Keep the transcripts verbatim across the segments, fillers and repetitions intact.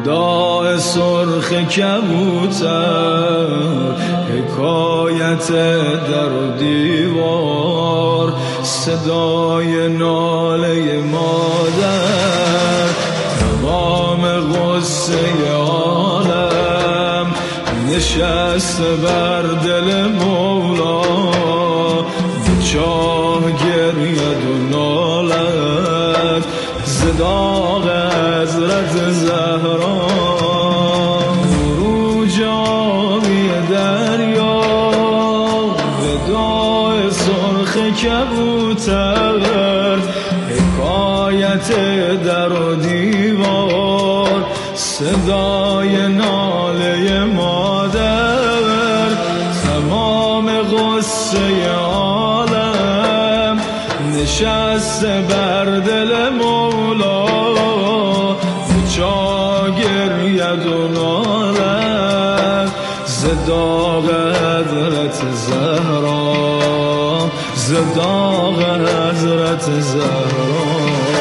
وداع سرخ کبوتر، حکایت در و دیوار، صدای ناله مادر، تمام غصه عالم نشست بر دل مولا، به چاه گرید و نالد ز داغ حضرت زهرا. عروج آبی دریا، وداع سرخ کبوتر، حکایت در و دیوار، صدای ناله مادر، تمام غصه عالم نشست بر دل مولا، به چاه گرید و نالد ز داغ حضرت زهرا، ز داغ حضرت زهرا.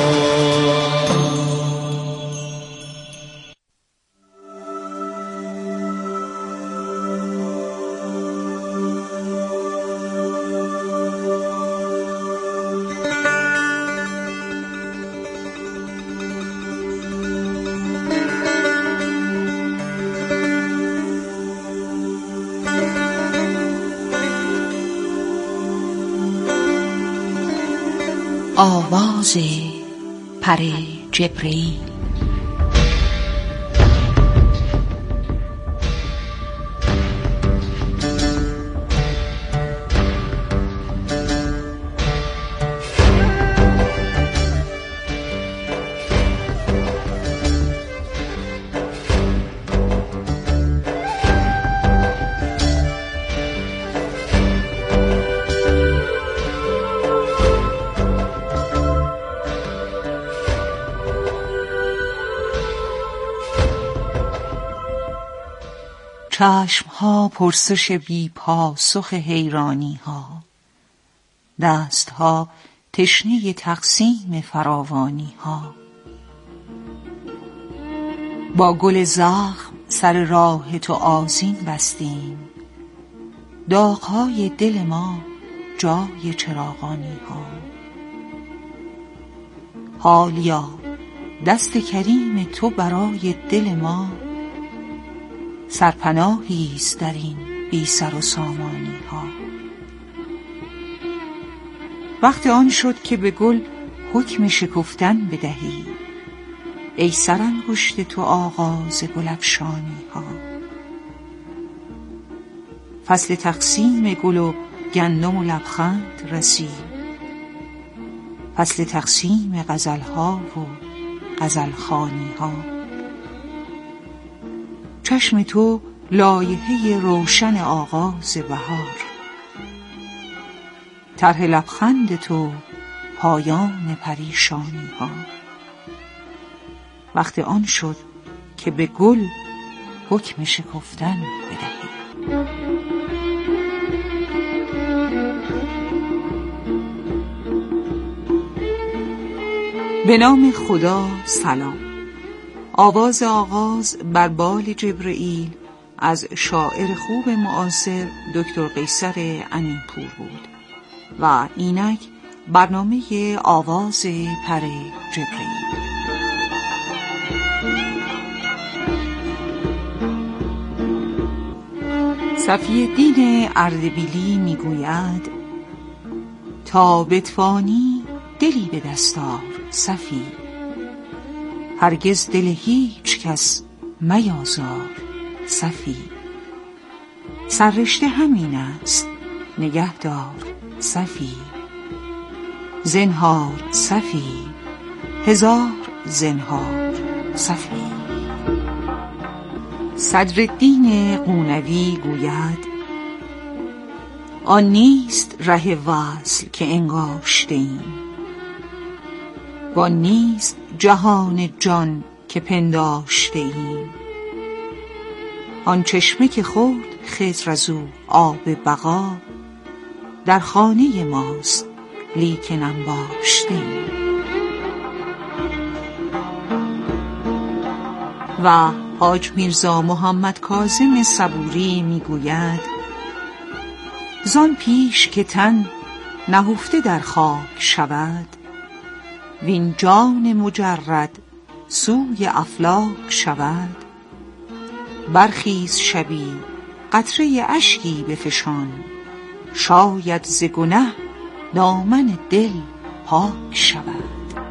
آواز پر جبرئیل. چشمها پرسش بی پاسخ حیرانی ها، دستها تشنه تقسیم فراوانی ها. با گل زخم سر راه تو آذین بستیم، داغهای دل ما جای چراغانی ها. حالیا دست کریم تو برای دل ما، سرپناهی است در این بی سر و سامانی ها. وقت آن شد که به گل حکم شکفتن بدهی، ای سرانگشت تو آغاز گل افشانی ها. فصل تقسیم گل و گندم و لبخند رسید، فصل تقسیم غزل ها و غزل خوانی ها. چشم تو لایحه روشن آغاز بهار، طرح لبخند تو پایان پریشانی ها. وقت آن شد که به گل حکم شکفتن بدهی. به نام خدا. سلام. آواز آغاز بر بال جبرئیل از شاعر خوب معاصر دکتر قیصر امینپور بود و اینک برنامه آواز پر جبرئیل. صفی‌الدین اردبیلی میگوید تا بتوانی دلی به دست آر صفی، هرگز دل هیچ کس میازار صفی. سررشته همین است نگهدار صفی، زنهار صفی، هزار زنهار صفی. صدرالدین قونوی گوید آن نیست ره وصل که انگاشته ایم، وان نیست جهان جان که پنداشته ایم. آن چشمه که خورد خضر از او آب بقا، در خانه ماست لیکن انباشته ایم. و حاج میرزا محمد کاظم صبوری میگوید: زان پیش که تن نهفته در خاک شود، وین جان مجرد سوی افلاک شود، برخیز شبی قطره اشکی بفشان، شاید ز گنه دامن دل پاک شود.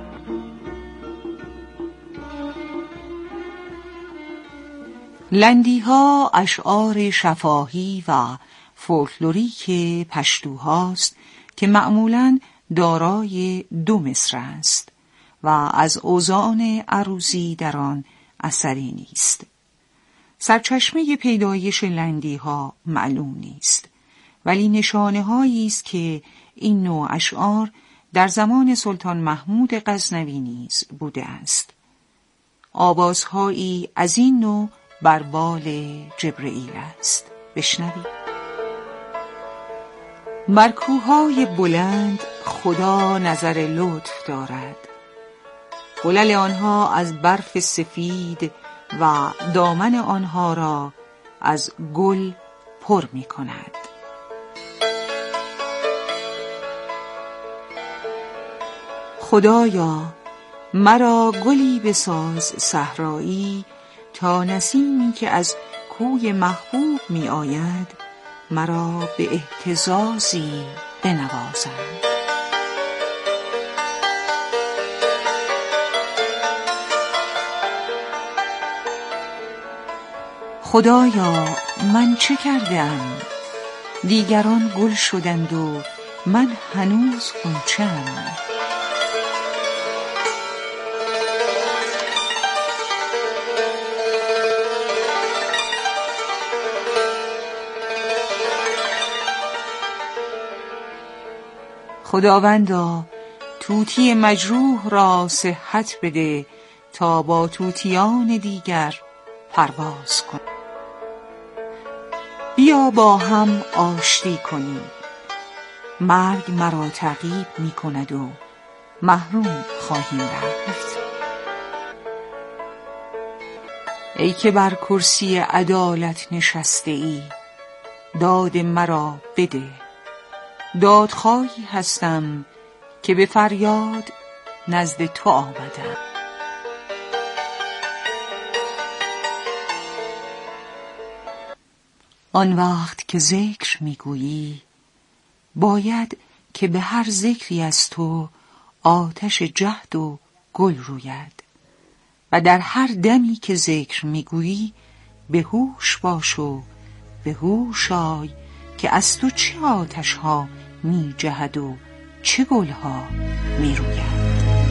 لندی‌ها اشعار شفاهی و فولکلوریک پشتوهاست که معمولاً دارای دو مصرع است و از اوزان عروضی در آن اثری نیست. سرچشمه پیدایش لندی‌ها معلوم نیست، ولی نشانه‌هایی است که این نوع اشعار در زمان سلطان محمود غزنوی نیز بوده است. آوازهایی از این نوع بر بال جبرئیل است. بشنوید. بر کوه‌های بلند خدا نظر لطف دارد، غلل آنها از برف سفید و دامن آنها را از گل پر می کند. خدایا مرا گلی بساز صحرایی، تا نسیمی که از کوی محبوب می آید مرا به اهتزازی بنوازد. خدایا من چه کردم؟ دیگران گل شدند و من هنوز غنچه‌ام. خداوندا طوطی مجروح را صحت بده، تا با طوطیان دیگر پرواز کن. بیا با هم آشتی کنیم، مرگ مرا تعقیب می کند و محروم خواهیم رفت. ای که بر کرسی عدالت نشسته ای، داد مرا بده. دادخواهی هستم که به فریاد نزد تو آمدم. آن وقت که ذکر میگویی، باید که به هر ذکری از تو آتش جهد و گل روید، و در هر دمی که ذکر میگویی به هوش باش و به هوش آی که از تو چه آتش ها می جهد و چه گل ها می روید.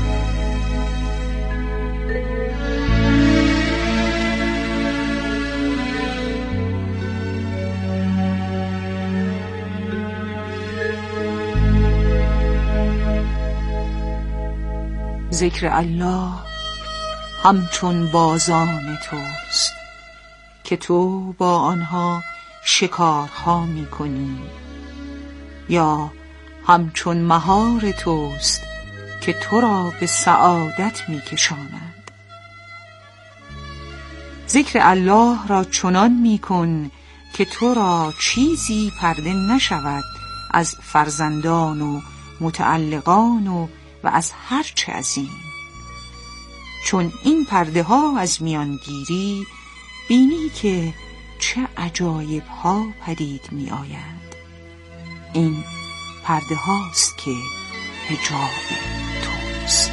ذکر الله همچون بازان توست که تو با آنها شکارها می کنی، یا همچون مهار توست که تو را به سعادت می کشاند. ذکر الله را چنان می کن که تو را چیزی پرده نشود از فرزندان و متعلقان و و از هر چه از این. چون این پرده ها از میان گیری، بینی که چه عجایب ها پدید می آید. این پرده هاست که حجاب توست.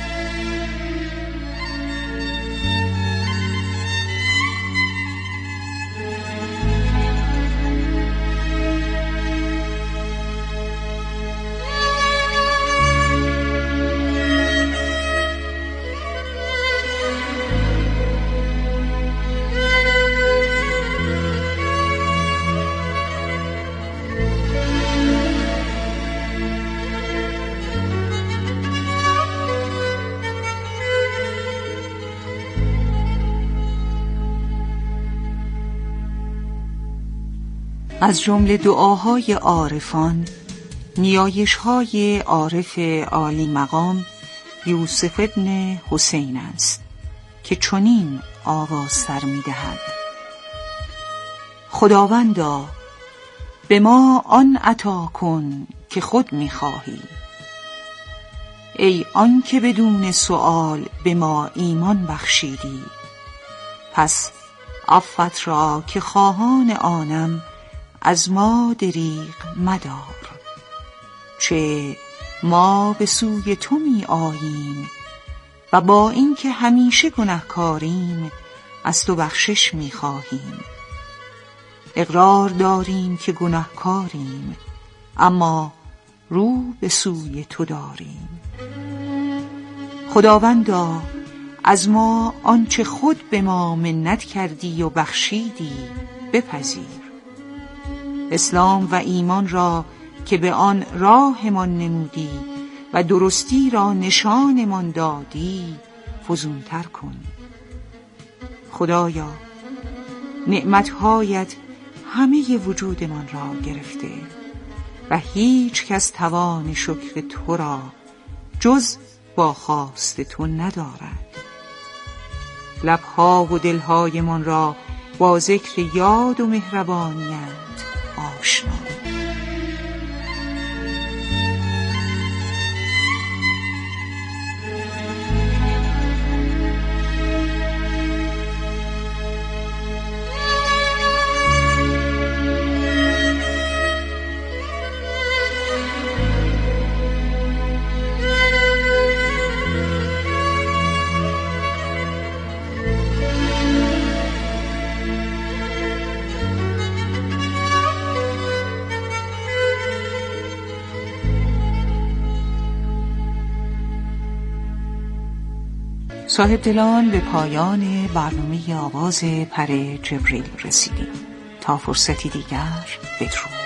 از جمله دعاهای عارفان نیایش‌های عارف عالی مقام یوسف ابن حسین است که چنین آواز سر می دهد: خداوندا به ما آن عطا کن که خود می خواهی. ای آن که بدون سؤال به ما ایمان بخشیدی، پس عفوت را که خواهان آنم از ما دریغ مدار. چه ما به سوی تو می آییم و با اینکه همیشه گناهکاریم از تو بخشش می خواهیم. اقرار داریم که گناهکاریم، اما رو به سوی تو داریم. خداوندا از ما آنچه خود به ما منت کردی و بخشیدی بپذیر. اسلام و ایمان را که به آن راهمان نمودی و درستی را نشانمان دادی فزونتر کن. خدایا نعمتهایت همه وجودمان را گرفته و هیچ کس توان شکر تو را جز با خواست تو ندارد. لبها و دلهای من را با ذکر یاد و مهربانیت آشنا. صاحب دلان به پایان برنامه آواز پر جبریل رسیدیم. تا فرصتی دیگر بدرود.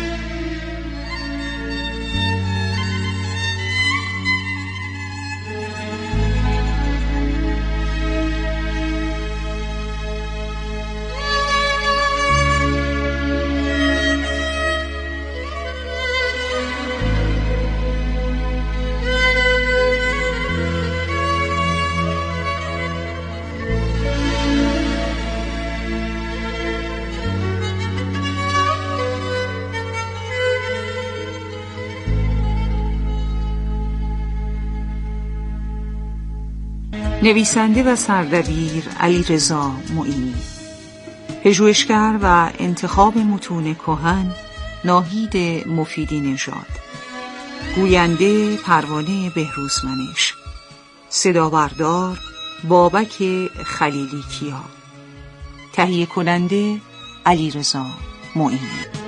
نویسنده و سردبیر علیرضا معینی. پژوهشگر و انتخاب متون کهن ناهید مفیدی نژاد. گوینده پروانه بهروزمنش. صدابردار بابک خلیلی کیا. تهیه کننده علیرضا معینی.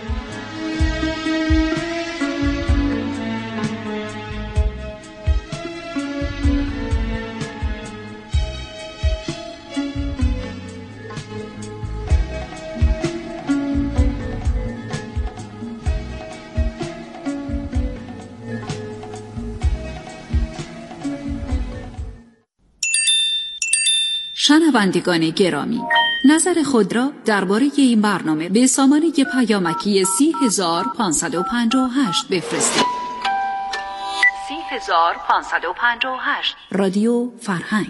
شنوندگان گرامی، نظر خود را درباره این برنامه به سامانه پیامکی سی هزار پانصد و پنجاه و هشت بفرستید. سی هزار پانصد و پنجاه و هشت رادیو فرهنگ.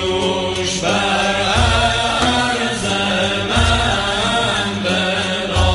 بر عرض من بر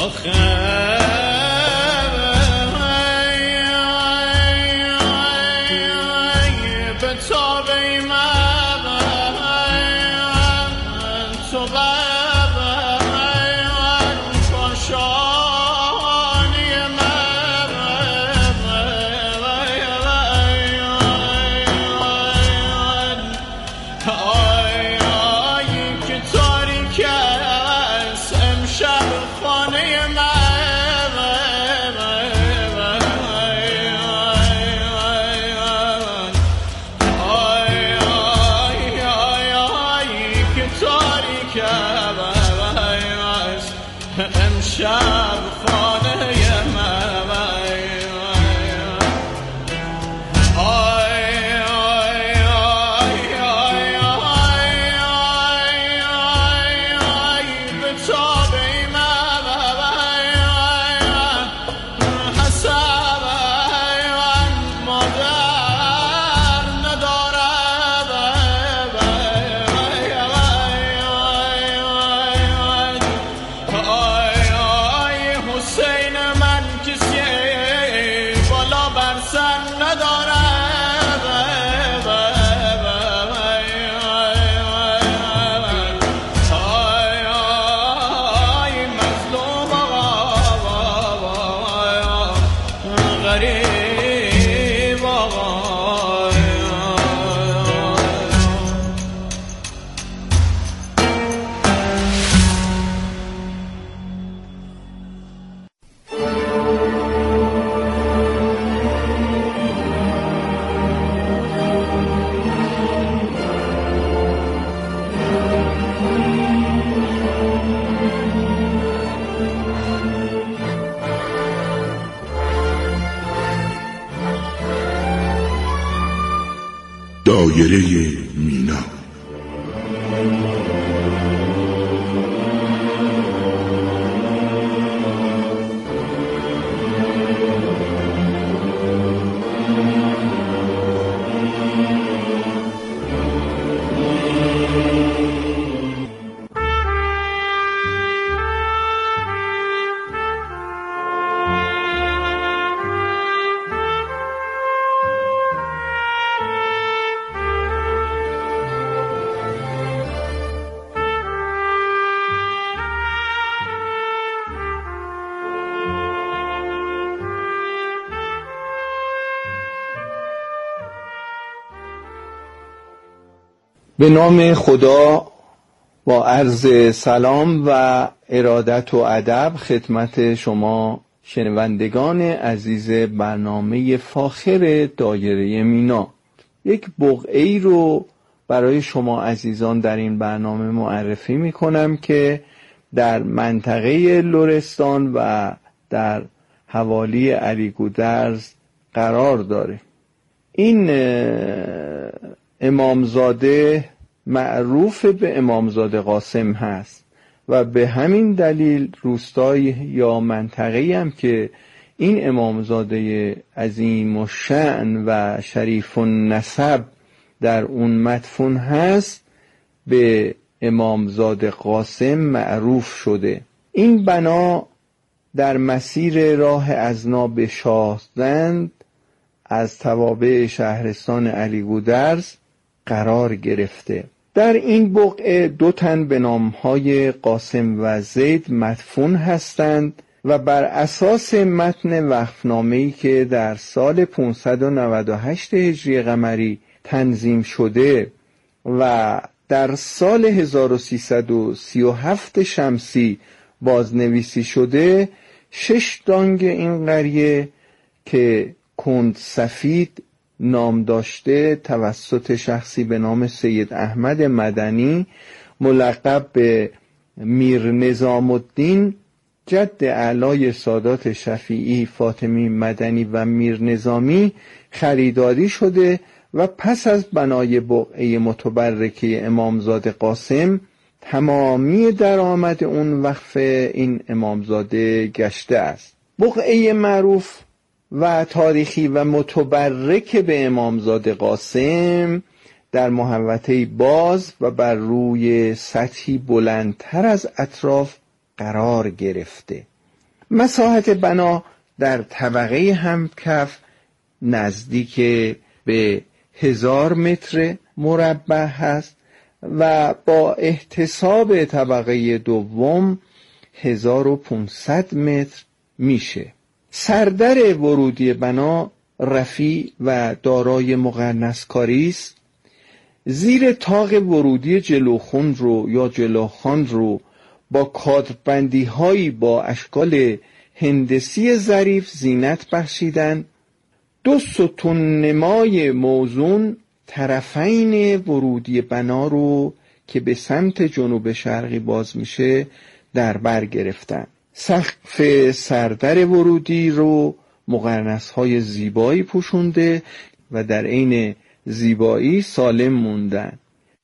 دایره مینا. به نام خدا، با عرض سلام و ارادت و ادب خدمت شما شنوندگان عزیز برنامه فاخر دایره مینا. یک بقعه‌ای رو برای شما عزیزان در این برنامه معرفی می کنم که در منطقه لرستان و در حوالی علیگودرز قرار داره. این امامزاده معروف به امامزاده قاسم هست و به همین دلیل روستایی یا منطقه‌ای هم که این امامزاده عظیم الشأن و شریف النسب در اون مدفون هست به امامزاده قاسم معروف شده. این بنا در مسیر راه ازنا به شاهزند از توابع شهرستان علیگودرز قرار گرفته. در این بقعه دو تن به نامهای قاسم و زید مدفون هستند و بر اساس متن وقفنامه‌ای که در سال پانصد و نود و هشت هجری قمری تنظیم شده و در سال هزار و سیصد و سی و هفت شمسی بازنویسی شده، شش دانگ این قریه که کند سفید نام داشته توسط شخصی به نام سید احمد مدنی ملقب به میر نظام الدین جد اعلای سادات شفیعی فاطمی مدنی و میر نظامی خریداری شده و پس از بنای بقعه متبرکه امامزاده قاسم تمامی درآمد اون وقف این امامزاده گشته است. بقعه معروف و تاریخی و متبرک به امامزاده قاسم در محوطه باز و بر روی سطحی بلندتر از اطراف قرار گرفته. مساحت بنا در طبقه همکف نزدیک به هزار متر مربع هست و با احتساب طبقه دوم هزار و پانصد متر میشه. سردر ورودی بنا رفیع و دارای مقرنسکاری است. زیر طاق ورودی جلوخون رو یا جلوخان رو با کادربندی هایی با اشکال هندسی ظریف زینت بخشیدن. دو ستون نمای موزون طرفین ورودی بنا رو که به سمت جنوب شرقی باز میشه در بر گرفتن. سقف سردر ورودی رو مقرنس های زیبایی پوشونده و در عین زیبایی سالم موندن.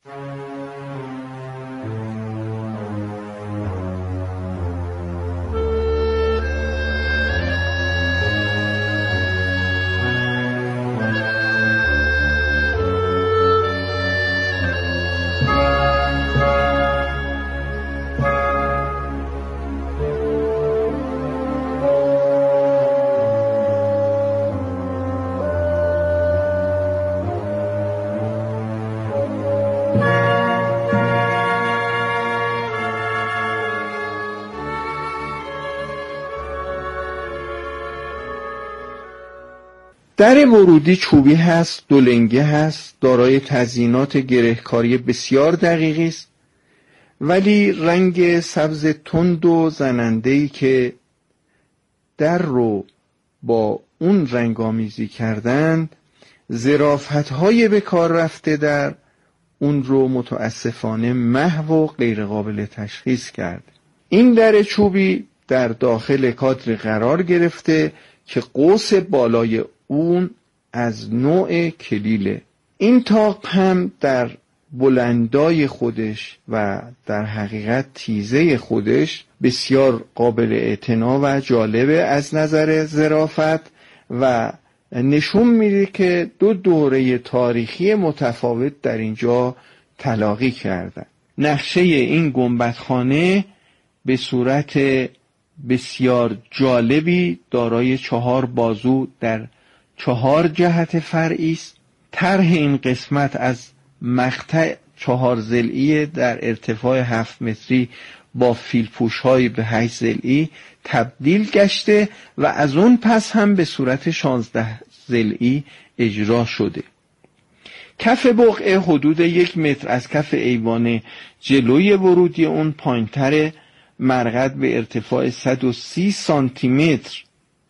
در ورودی چوبی هست، دولنگه هست، دارای تزیینات گرهکاری بسیار دقیقی است، ولی رنگ سبز تند و زننده‌ای که در رو با اون رنگ آمیزی کردند، ظرافت‌های به کار رفته در اون رو متاسفانه محو و غیر قابل تشخیص کرد. این در چوبی در داخل کادر قرار گرفته که قوس بالای اون از نوع کلیله. این طاق هم در بلندای خودش و در حقیقت تیزه خودش بسیار قابل اعتنا و جالبه از نظر ظرافت و نشون میده که دو دوره تاریخی متفاوت در اینجا تلاقی کردن. نقشه این گنبدخانه به صورت بسیار جالبی دارای چهار بازو در چهار جهت فرعی است. طرح این قسمت از مقطع چهار ضلعی در ارتفاع هفت متری با فیلپوش‌های به هشت ضلعی تبدیل گشته و از اون پس هم به صورت شانزده ضلعی اجرا شده. کف بقعه حدود یک متر از کف ایوان جلوی ورودی اون پایین‌تر، مرقد به ارتفاع صد و سی سانتی متر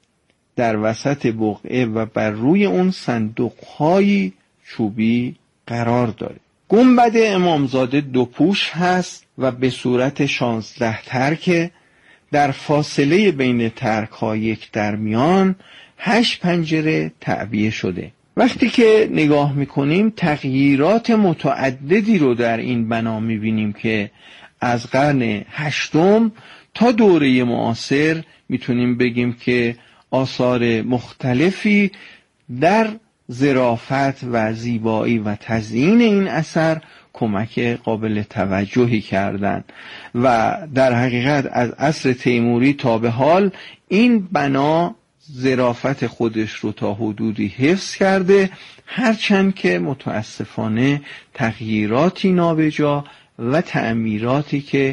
در وسط بقعه و بر روی اون صندوق‌های چوبی قرار داره. گنبد امامزاده دو پوش هست و به صورت شانزده ترکه. در فاصله بین ترک‌ها یک درمیان هشت پنجره تعبیه شده. وقتی که نگاه میکنیم تغییرات متعددی رو در این بنا میبینیم که از قرن هشتم تا دوره معاصر میتونیم بگیم که آثار مختلفی در ظرافت و زیبایی و تزیین این اثر کمک قابل توجهی کردند و در حقیقت از عصر تیموری تا به حال این بنا ظرافت خودش رو تا حدودی حفظ کرده، هرچند که متاسفانه تغییراتی نابجا و تعمیراتی که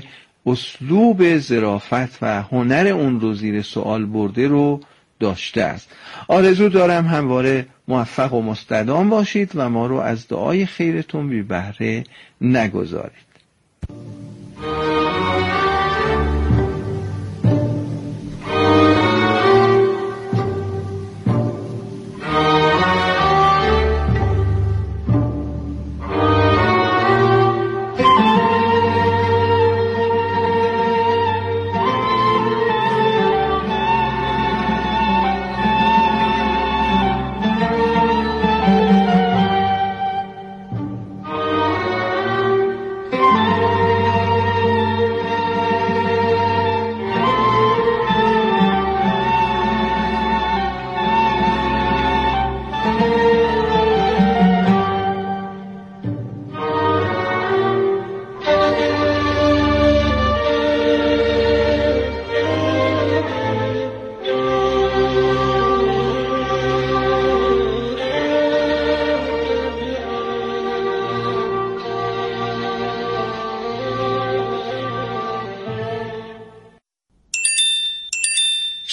اسلوب ظرافت و هنر اون رو زیر سوال برده رو داشته است. آرزو دارم همواره موفق و مستدام باشید و ما رو از دعای خیرتون بی بهره نگذارید.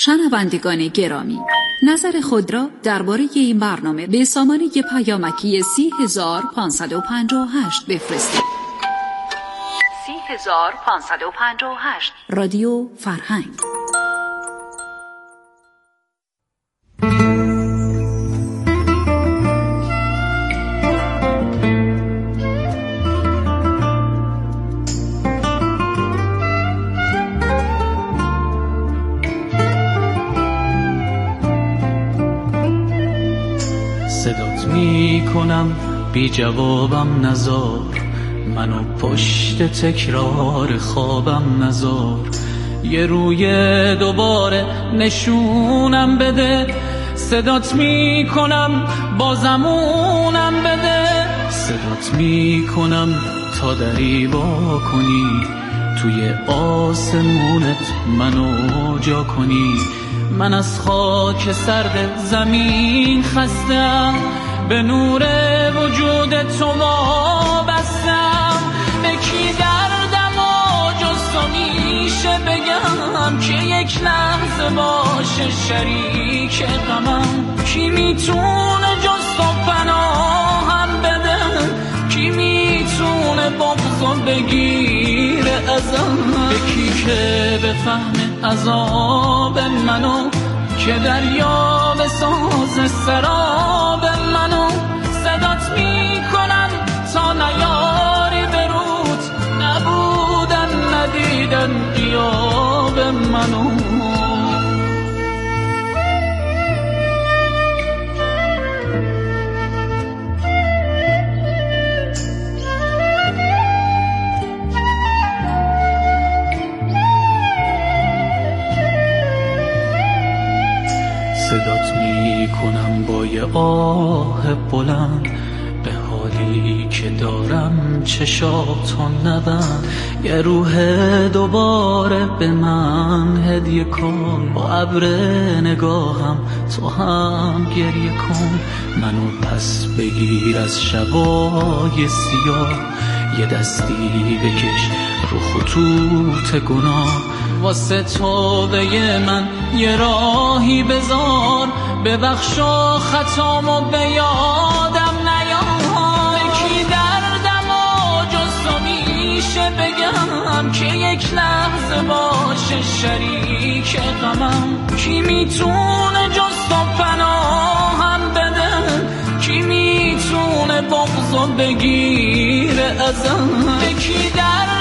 شنوندگان گرامی، نظر خود را درباره این برنامه به سامانه پیامکی سی هزار پانصد و پنجاه و هشت بفرستید. سی هزار پانصد و پنجاه و هشت رادیو فرهنگ. صدات می کنم بی جوابم نزار، منو پشت تکرار خوابم نزار. یه روی دوباره نشونم بده، صدات می کنم بازمونم بده. صدات می کنم تا دری با کنی، توی آسمونت منو جا کنی. من از خاک سرد زمین خستم، به نور وجود تو وابستم. به کی دردم و جز تو میشه بگم که یک لحظه باشه شریک غمم؟ کی میتونه جز تو پناهم بده؟ کی میتونه بغضو بگیره ازم؟ به کی که بفهمه عذاب منو، که دریا بساز سراب منو. صدات میکنم تا نیاری برود، نبودن ندیدن غیاب منو. صدات می کنم با یه آه بلند، به حالی که دارم چشاتو نبند. یه روح دوباره به من هدیه کن، با ابر نگاهم تو هم گریه کن. منو پس بگیر از شبای سیاه، یه دستی بکش رو خطوط گناه. واسه توبه من یه راهی بذار، ببخشا خطامو به یادم نیار. به کی دردم و جز تو میشه بگم که یک لحظه باشه شریک غمم؟ کی میتونه جز تو پناهم بده؟ کی میتونه بغضو بگیره ازم؟ به کی دردم